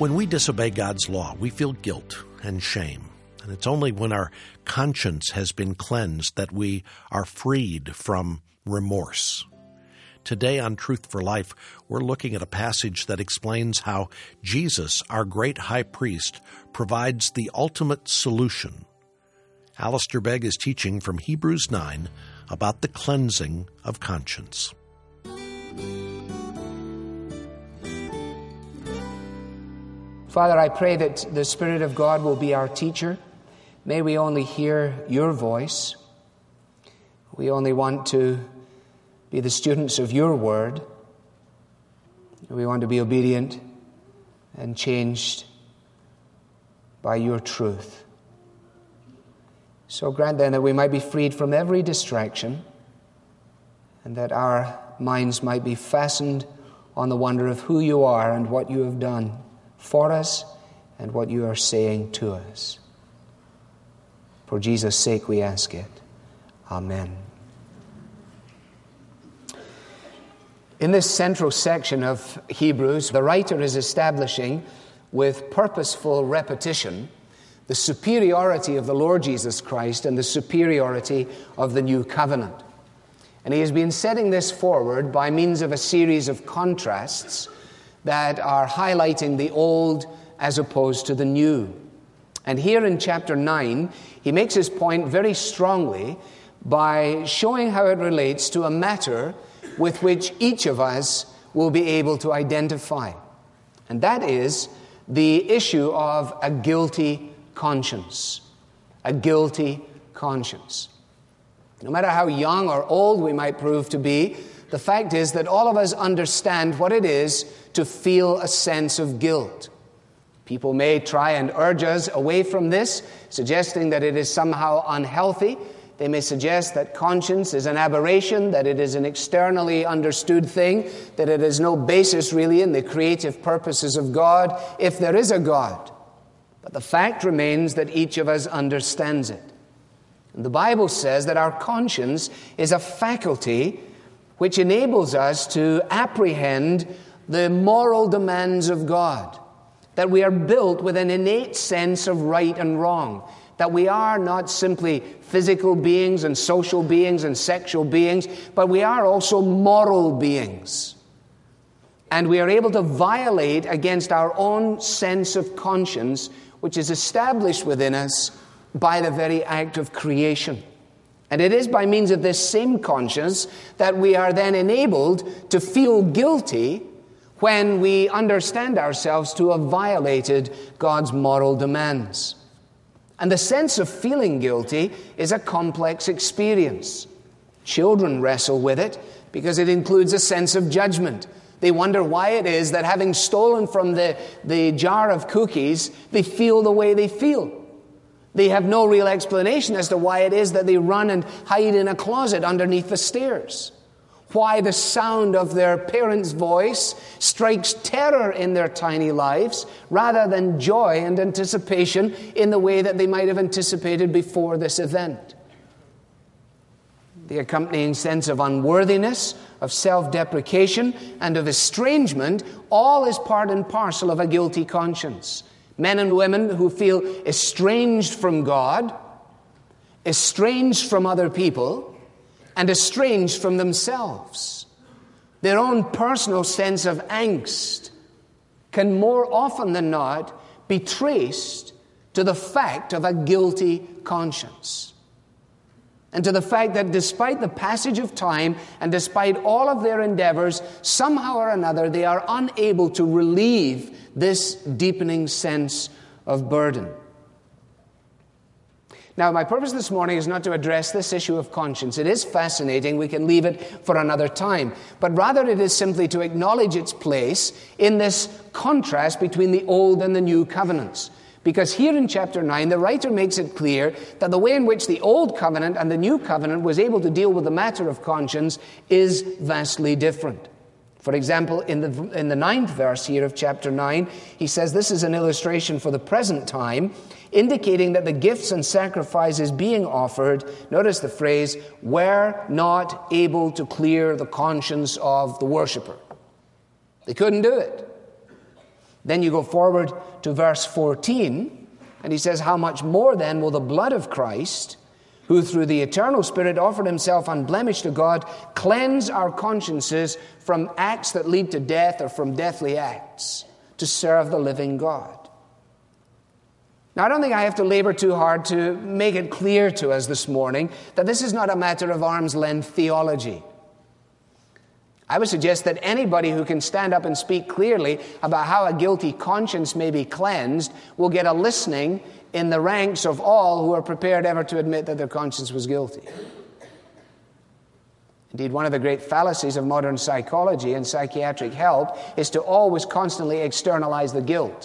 When we disobey God's law, we feel guilt and shame. And it's only when our conscience has been cleansed that we are freed from remorse. Today on Truth for Life, we're looking at a passage that explains how Jesus, our great high priest, provides the ultimate solution. Alistair Begg is teaching from Hebrews 9 about the cleansing of conscience. Father, I pray that the Spirit of God will be our teacher. May we only hear your voice. We only want to be the students of your word. We want to be obedient and changed by your truth. So grant then that we might be freed from every distraction and that our minds might be fastened on the wonder of who you are and what you have done for us and what you are saying to us. For Jesus' sake we ask it. Amen. In this central section of Hebrews, the writer is establishing with purposeful repetition the superiority of the Lord Jesus Christ and the superiority of the new covenant. And he has been setting this forward by means of a series of contrasts that are highlighting the old as opposed to the new. And here in chapter 9, he makes his point very strongly by showing how it relates to a matter with which each of us will be able to identify. And that is the issue of a guilty conscience. A guilty conscience. No matter how young or old we might prove to be, the fact is that all of us understand what it is to feel a sense of guilt. People may try and urge us away from this, suggesting that it is somehow unhealthy. They may suggest that conscience is an aberration, that it is an externally understood thing, that it has no basis really in the creative purposes of God, if there is a God. But the fact remains that each of us understands it. And the Bible says that our conscience is a faculty which enables us to apprehend the moral demands of God, that we are built with an innate sense of right and wrong, that we are not simply physical beings and social beings and sexual beings, but we are also moral beings. And we are able to violate against our own sense of conscience, which is established within us by the very act of creation. And it is by means of this same conscience that we are then enabled to feel guilty when we understand ourselves to have violated God's moral demands. And the sense of feeling guilty is a complex experience. Children wrestle with it because it includes a sense of judgment. They wonder why it is that having stolen from the jar of cookies, they feel the way they feel. They have no real explanation as to why it is that they run and hide in a closet underneath the stairs. Why the sound of their parents' voice strikes terror in their tiny lives rather than joy and anticipation in the way that they might have anticipated before this event. The accompanying sense of unworthiness, of self-deprecation, and of estrangement, all is part and parcel of a guilty conscience. Men and women who feel estranged from God, estranged from other people, and estranged from themselves. Their own personal sense of angst can more often than not be traced to the fact of a guilty conscience. And to the fact that despite the passage of time and despite all of their endeavors, somehow or another they are unable to relieve this deepening sense of burden. Now, my purpose this morning is not to address this issue of conscience. It is fascinating. We can leave it for another time. But rather it is simply to acknowledge its place in this contrast between the old and the new covenants. Because here in chapter 9, the writer makes it clear that the way in which the old covenant and the new covenant was able to deal with the matter of conscience is vastly different. For example, in the 9th verse here of chapter 9, he says this is an illustration for the present time, indicating that the gifts and sacrifices being offered, notice the phrase, were not able to clear the conscience of the worshiper. They couldn't do it. Then you go forward to verse 14, and he says, how much more then will the blood of Christ, who through the eternal Spirit offered himself unblemished to God, cleanse our consciences from acts that lead to death or from deathly acts to serve the living God. Now, I don't think I have to labor too hard to make it clear to us this morning that this is not a matter of arm's length theology. I would suggest that anybody who can stand up and speak clearly about how a guilty conscience may be cleansed will get a listening in the ranks of all who are prepared ever to admit that their conscience was guilty. Indeed, one of the great fallacies of modern psychology and psychiatric help is to always constantly externalize the guilt.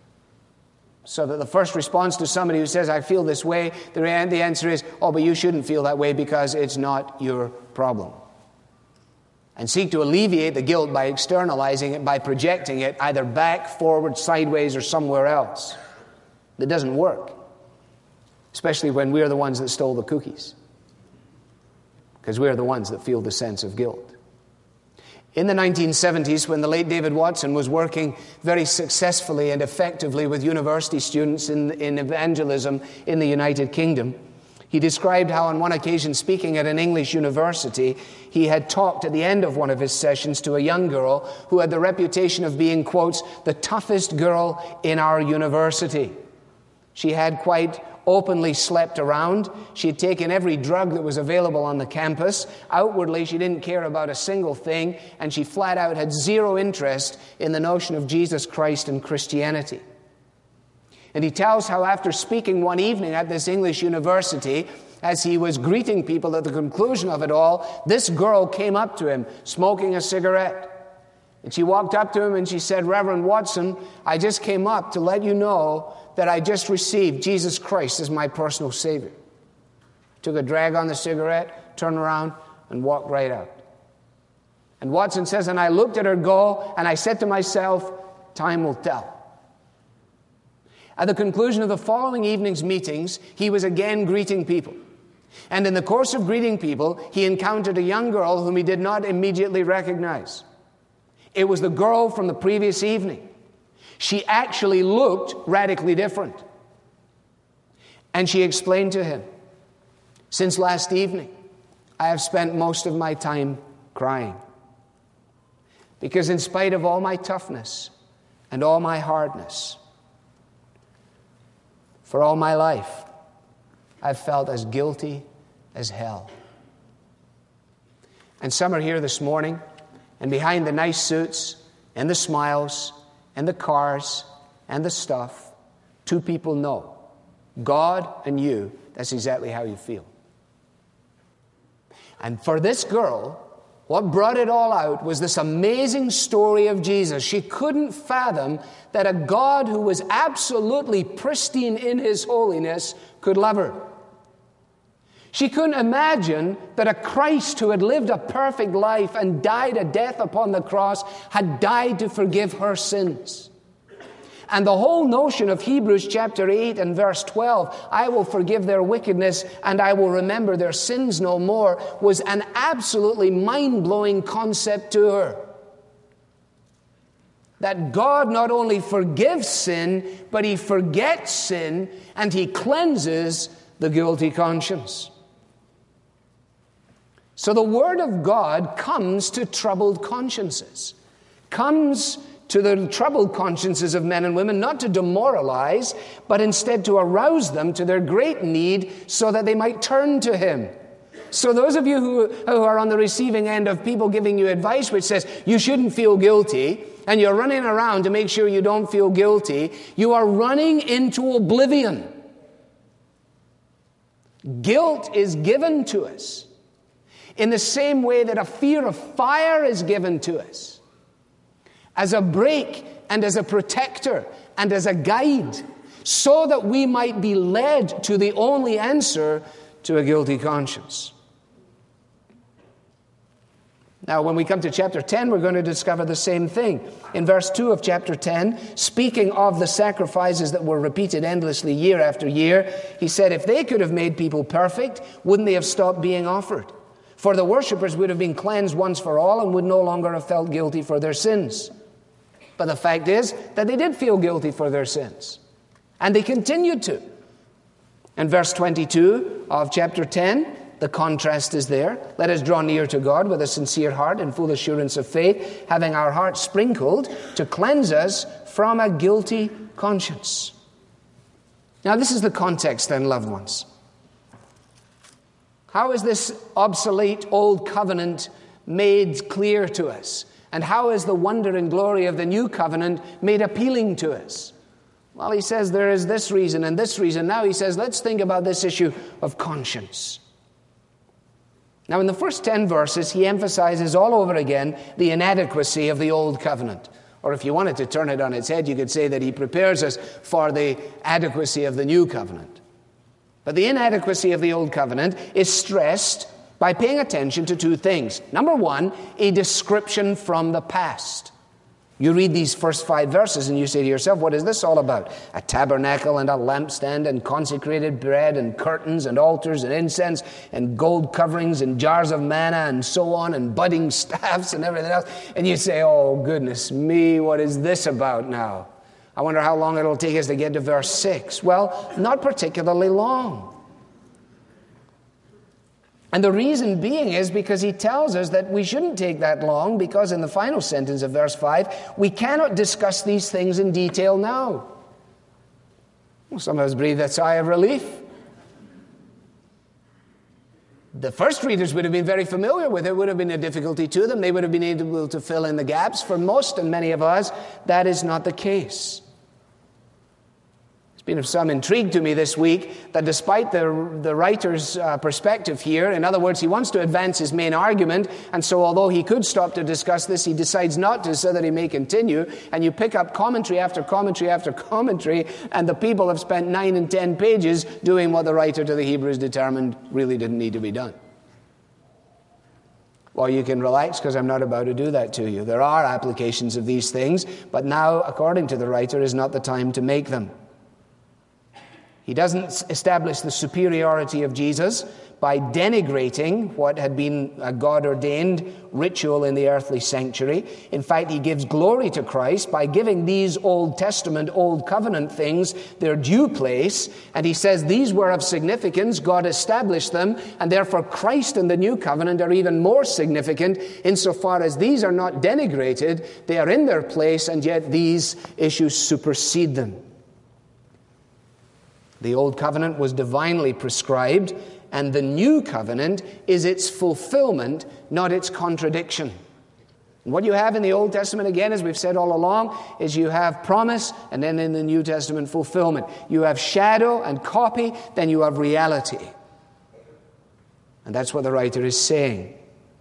So that the first response to somebody who says, I feel this way, the answer is, oh, but you shouldn't feel that way because it's not your problem. And seek to alleviate the guilt by externalizing it, by projecting it either back, forward, sideways, or somewhere else. That doesn't work. Especially when we're the ones that stole the cookies. Because we're the ones that feel the sense of guilt. In the 1970s, when the late David Watson was working very successfully and effectively with university students in evangelism in the United Kingdom, he described how on one occasion, speaking at an English university, he had talked at the end of one of his sessions to a young girl who had the reputation of being, quotes, the toughest girl in our university. She had quite openly slept around. She had taken every drug that was available on the campus. Outwardly, she didn't care about a single thing, and she flat out had zero interest in the notion of Jesus Christ and Christianity. And he tells how after speaking one evening at this English university, as he was greeting people at the conclusion of it all, this girl came up to him smoking a cigarette. And she walked up to him and she said, Reverend Watson, I just came up to let you know that I just received Jesus Christ as my personal Savior. Took a drag on the cigarette, turned around, and walked right out. And Watson says, and I looked at her go, and I said to myself, time will tell. At the conclusion of the following evening's meetings, he was again greeting people. And in the course of greeting people, he encountered a young girl whom he did not immediately recognize. It was the girl from the previous evening. She actually looked radically different. And she explained to him, since last evening, I have spent most of my time crying. Because in spite of all my toughness and all my hardness, for all my life, I've felt as guilty as hell. And some are here this morning, and behind the nice suits and the smiles and the cars and the stuff, two people know, God and you, that's exactly how you feel. And for this girl, what brought it all out was this amazing story of Jesus. She couldn't fathom that a God who was absolutely pristine in his holiness could love her. She couldn't imagine that a Christ who had lived a perfect life and died a death upon the cross had died to forgive her sins. And the whole notion of Hebrews chapter 8 and verse 12, I will forgive their wickedness and I will remember their sins no more, was an absolutely mind-blowing concept to her. That God not only forgives sin, but he forgets sin and he cleanses the guilty conscience. So the Word of God comes to troubled consciences, comes to the troubled consciences of men and women, not to demoralize, but instead to arouse them to their great need so that they might turn to him. So those of you who are on the receiving end of people giving you advice which says you shouldn't feel guilty, and you're running around to make sure you don't feel guilty, you are running into oblivion. Guilt is given to us in the same way that a fear of fire is given to us, as a brake and as a protector and as a guide, so that we might be led to the only answer to a guilty conscience. Now, when we come to chapter 10, we're going to discover the same thing. In verse 2 of chapter 10, speaking of the sacrifices that were repeated endlessly year after year, he said, if they could have made people perfect, wouldn't they have stopped being offered? For the worshippers would have been cleansed once for all and would no longer have felt guilty for their sins. But the fact is that they did feel guilty for their sins. And they continued to. In verse 22 of chapter 10, the contrast is there. Let us draw near to God with a sincere heart and full assurance of faith, having our hearts sprinkled to cleanse us from a guilty conscience. Now, this is the context then, loved ones. How is this obsolete old covenant made clear to us? And how is the wonder and glory of the new covenant made appealing to us? Well, he says there is this reason and this reason. Now he says, let's think about this issue of conscience. Now, in the first 10 verses, he emphasizes all over again the inadequacy of the old covenant. Or if you wanted to turn it on its head, you could say that he prepares us for the adequacy of the new covenant. But the inadequacy of the old covenant is stressed by paying attention to two things. Number one, a description from the past. You read these first 5 verses and you say to yourself, what is this all about? A tabernacle and a lampstand and consecrated bread and curtains and altars and incense and gold coverings and jars of manna and so on and budding staffs and everything else. And you say, oh goodness me, what is this about now? I wonder how long it'll take us to get to verse 6. Well, not particularly long. And the reason being is because he tells us that we shouldn't take that long, because in the final sentence of verse 5, we cannot discuss these things in detail now. Well, some of us breathe a sigh of relief. The first readers would have been very familiar with it. It would have been a difficulty to them. They would have been able to fill in the gaps. For most and many of us, that is not the case. It's been of some intrigue to me this week that despite the writer's perspective here, in other words, he wants to advance his main argument, and so although he could stop to discuss this, he decides not to so that he may continue, and you pick up commentary after commentary after commentary, and the people have spent 9 and 10 pages doing what the writer to the Hebrews determined really didn't need to be done. Well, you can relax because I'm not about to do that to you. There are applications of these things, but now, according to the writer, is not the time to make them. He doesn't establish the superiority of Jesus by denigrating what had been a God-ordained ritual in the earthly sanctuary. In fact, he gives glory to Christ by giving these Old Testament, Old Covenant things their due place. And he says these were of significance. God established them, and therefore Christ and the New Covenant are even more significant insofar as these are not denigrated. They are in their place, and yet these issues supersede them. The Old Covenant was divinely prescribed, and the New Covenant is its fulfillment, not its contradiction. And what you have in the Old Testament, again, as we've said all along, is you have promise, and then in the New Testament, fulfillment. You have shadow and copy, then you have reality. And that's what the writer is saying.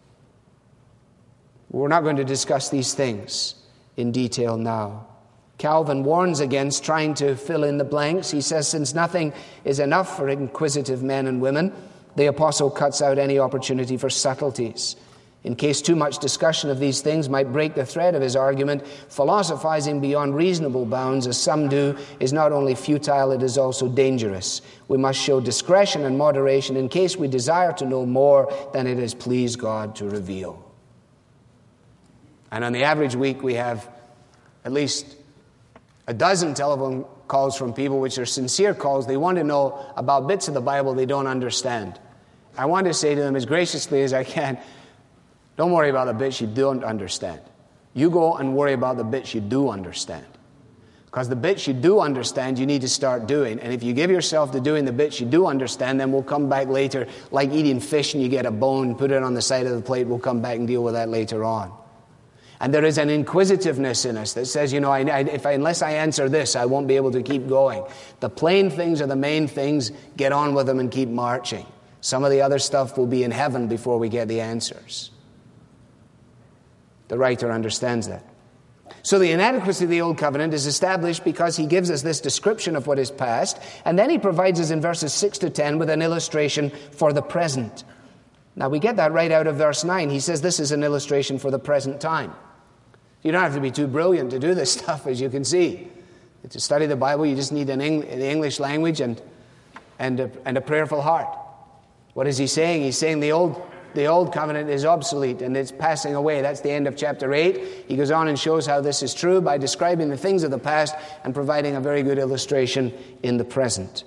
We're not going to discuss these things in detail now. Calvin warns against trying to fill in the blanks. He says, since nothing is enough for inquisitive men and women, the apostle cuts out any opportunity for subtleties. In case too much discussion of these things might break the thread of his argument, philosophizing beyond reasonable bounds, as some do, is not only futile, it is also dangerous. We must show discretion and moderation in case we desire to know more than it has pleased God to reveal. And on the average week, we have at least a dozen telephone calls from people, which are sincere calls. They want to know about bits of the Bible they don't understand. I want to say to them as graciously as I can, don't worry about the bits you don't understand. You go and worry about the bits you do understand. Because the bits you do understand, you need to start doing. And if you give yourself to doing the bits you do understand, then we'll come back later, like eating fish and you get a bone, put it on the side of the plate, we'll come back and deal with that later on. And there is an inquisitiveness in us that says, unless I answer this, I won't be able to keep going. The plain things are the main things. Get on with them and keep marching. Some of the other stuff will be in heaven before we get the answers. The writer understands that. So the inadequacy of the Old Covenant is established because he gives us this description of what is past, and then he provides us in verses 6 to 10 with an illustration for the present. Now we get that right out of verse 9. He says this is an illustration for the present time. You don't have to be too brilliant to do this stuff, as you can see. To study the Bible, you just need the English language and a prayerful heart. What is he saying? He's saying the Old The old covenant is obsolete and it's passing away. That's the end of chapter 8. He goes on and shows how this is true by describing the things of the past and providing a very good illustration in the present.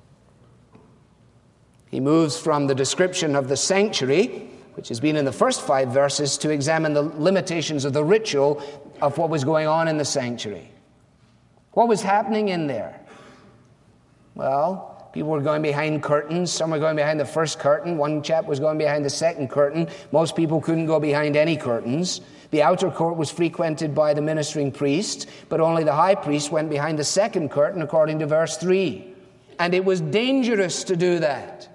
He moves from the description of the sanctuary, which has been in the first 5 verses, to examine the limitations of the ritual of what was going on in the sanctuary. What was happening in there? Well, people were going behind curtains. Some were going behind the first curtain. One chap was going behind the second curtain. Most people couldn't go behind any curtains. The outer court was frequented by the ministering priests, but only the high priest went behind the second curtain, according to verse 3. And it was dangerous to do that.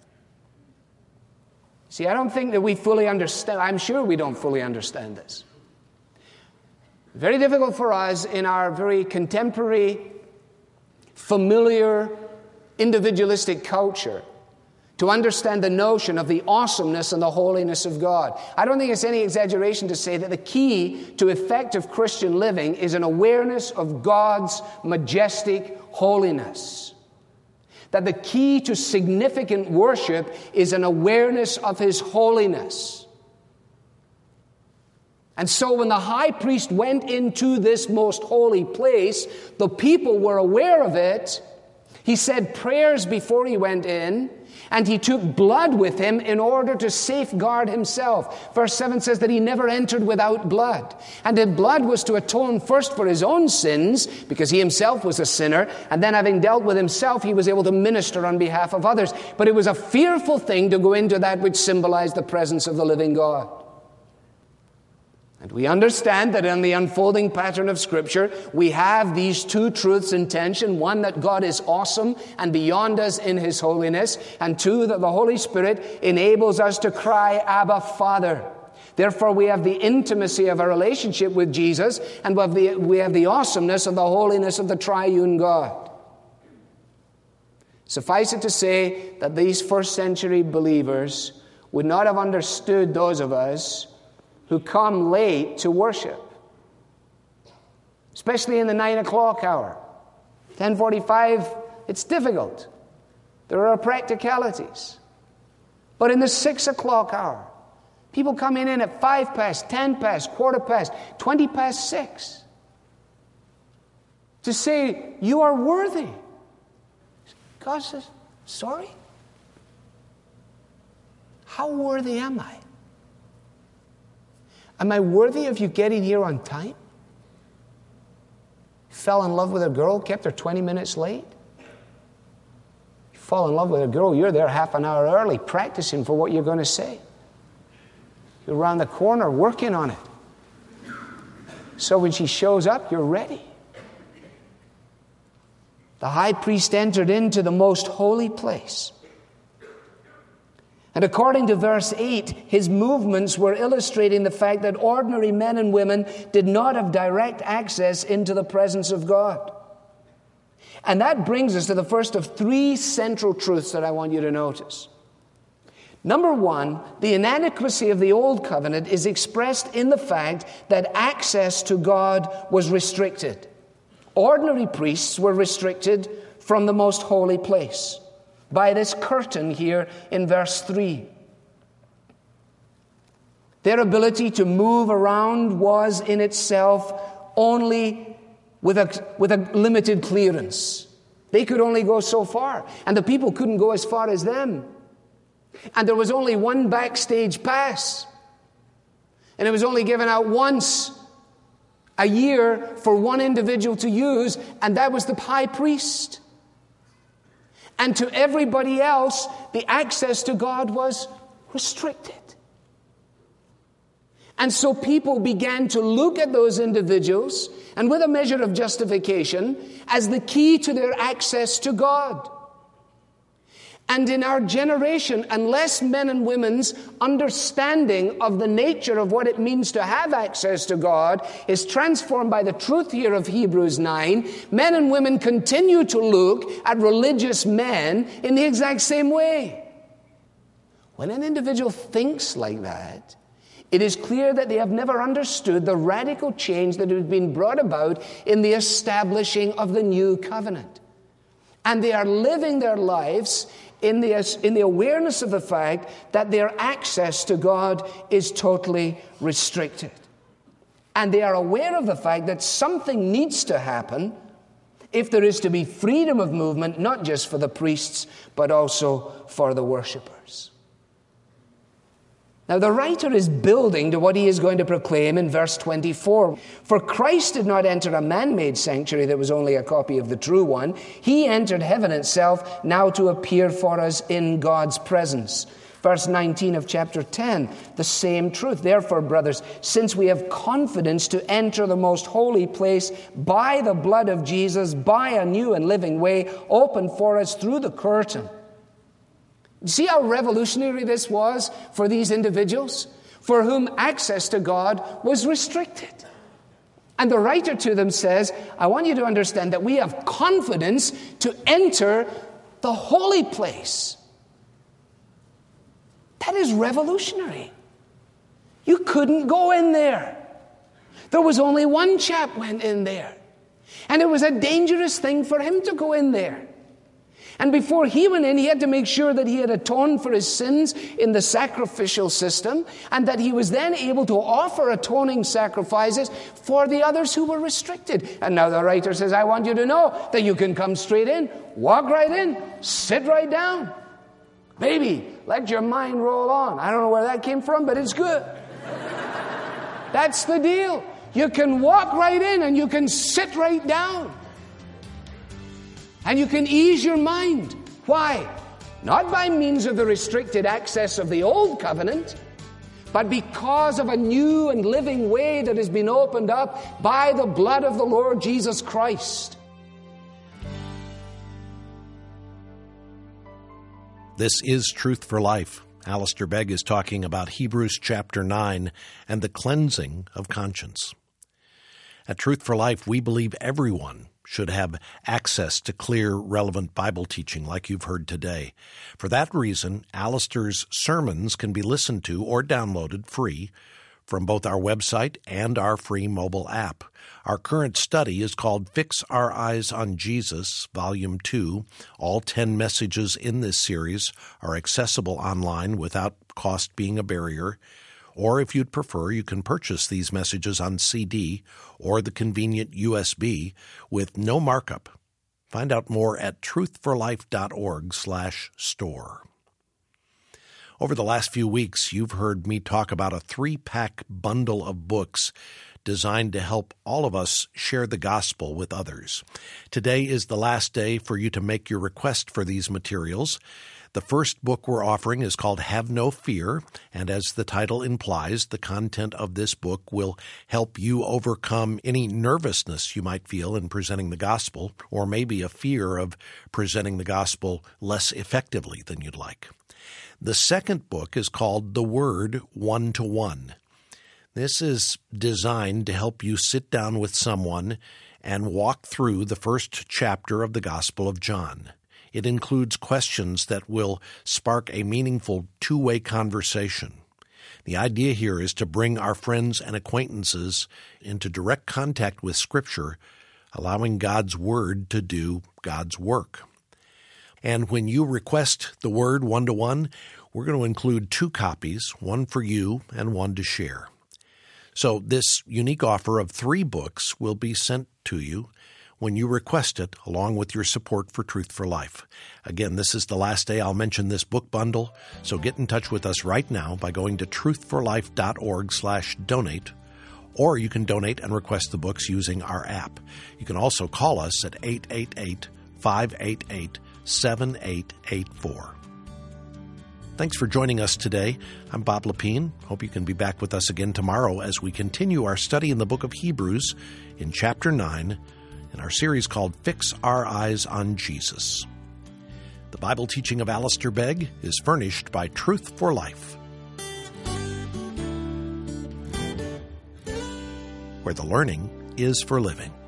See, I don't think that we fully understand. I'm sure we don't fully understand this. Very difficult for us in our very contemporary, familiar, individualistic culture to understand the notion of the awesomeness and the holiness of God. I don't think it's any exaggeration to say that the key to effective Christian living is an awareness of God's majestic holiness. That the key to significant worship is an awareness of His holiness. And so when the high priest went into this most holy place, the people were aware of it. He said prayers before he went in, and he took blood with him in order to safeguard himself. Verse 7 says that he never entered without blood. And the blood was to atone first for his own sins, because he himself was a sinner, and then having dealt with himself, he was able to minister on behalf of others. But it was a fearful thing to go into that which symbolized the presence of the living God. And we understand that in the unfolding pattern of Scripture, we have these two truths in tension. One, that God is awesome and beyond us in His holiness. And two, that the Holy Spirit enables us to cry, Abba, Father. Therefore, we have the intimacy of a relationship with Jesus, and we have the awesomeness of the holiness of the triune God. Suffice it to say that these first century believers would not have understood those of us who come late to worship, especially in the 9 o'clock hour. 10:45, it's difficult. There are practicalities. But in the 6 o'clock hour, people come in at 5 past, 10 past, quarter past, 20 past 6 to say, you are worthy. God says, sorry? How worthy am I? Am I worthy of you getting here on time? Fell in love with a girl, kept her 20 minutes late? You fall in love with a girl, you're there half an hour early, practicing for what you're going to say. You're around the corner working on it. So when she shows up, you're ready. The high priest entered into the most holy place. And according to verse 8, his movements were illustrating the fact that ordinary men and women did not have direct access into the presence of God. And that brings us to the first of 3 central truths that I want you to notice. Number 1, the inadequacy of the old covenant is expressed in the fact that access to God was restricted. Ordinary priests were restricted from the most holy place by this curtain here in verse 3. Their ability to move around was in itself only with a limited clearance. They could only go so far, and the people couldn't go as far as them. And there was only one backstage pass, and it was only given out once a year for one individual to use, and that was the high priest. And to everybody else, the access to God was restricted. And so people began to look at those individuals, and with a measure of justification, as the key to their access to God. And in our generation, unless men and women's understanding of the nature of what it means to have access to God is transformed by the truth here of Hebrews 9, men and women continue to look at religious men in the exact same way. When an individual thinks like that, it is clear that they have never understood the radical change that has been brought about in the establishing of the new covenant. And they are living their lives in the awareness of the fact that their access to God is totally restricted. And they are aware of the fact that something needs to happen if there is to be freedom of movement, not just for the priests, but also for the worshipers. Now, the writer is building to what he is going to proclaim in verse 24. For Christ did not enter a man-made sanctuary that was only a copy of the true one. He entered heaven itself, now to appear for us in God's presence. Verse 19 of chapter 10, the same truth. Therefore, brothers, since we have confidence to enter the most holy place by the blood of Jesus, by a new and living way opened for us through the curtain. See how revolutionary this was for these individuals, for whom access to God was restricted. And the writer to them says, I want you to understand that we have confidence to enter the holy place. That is revolutionary. You couldn't go in there. There was only one chap went in there. And it was a dangerous thing for him to go in there. And before he went in, he had to make sure that he had atoned for his sins in the sacrificial system, and that he was then able to offer atoning sacrifices for the others who were restricted. And now the writer says, I want you to know that you can come straight in, walk right in, sit right down. Baby, let your mind roll on. I don't know where that came from, but it's good. That's the deal. You can walk right in and you can sit right down. And you can ease your mind. Why? Not by means of the restricted access of the old covenant, but because of a new and living way that has been opened up by the blood of the Lord Jesus Christ. This is Truth for Life. Alistair Begg is talking about Hebrews chapter 9 and the cleansing of conscience. At Truth for Life, we believe everyone should have access to clear, relevant Bible teaching like you've heard today. For that reason, Alistair's sermons can be listened to or downloaded free from both our website and our free mobile app. Our current study is called Fix Our Eyes on Jesus, Volume 2. All 10 messages in this series are accessible online without cost being a barrier. Or if you'd prefer, you can purchase these messages on CD or the convenient USB with no markup. Find out more at truthforlife.org/store. Over the last few weeks, you've heard me talk about a 3-pack bundle of books designed to help all of us share the gospel with others. Today is the last day for you to make your request for these materials. The first book we're offering is called Have No Fear, and as the title implies, the content of this book will help you overcome any nervousness you might feel in presenting the gospel, or maybe a fear of presenting the gospel less effectively than you'd like. The second book is called The Word 1-to-1. This is designed to help you sit down with someone and walk through the first chapter of the Gospel of John. It includes questions that will spark a meaningful two-way conversation. The idea here is to bring our friends and acquaintances into direct contact with Scripture, allowing God's Word to do God's work. And when you request the Word 1-to-1, we're going to include 2 copies, one for you and one to share. So this unique offer of 3 books will be sent to you when you request it, along with your support for Truth for Life. Again, this is the last day I'll mention this book bundle, so get in touch with us right now by going to truthforlife.org/donate, or you can donate and request the books using our app. You can also call us at 888-588-7884. Thanks for joining us today. I'm Bob Lepine. Hope you can be back with us again tomorrow as we continue our study in the book of Hebrews in chapter 9 in our series called Fix Our Eyes on Jesus. The Bible teaching of Alistair Begg is furnished by Truth for Life, where the learning is for living.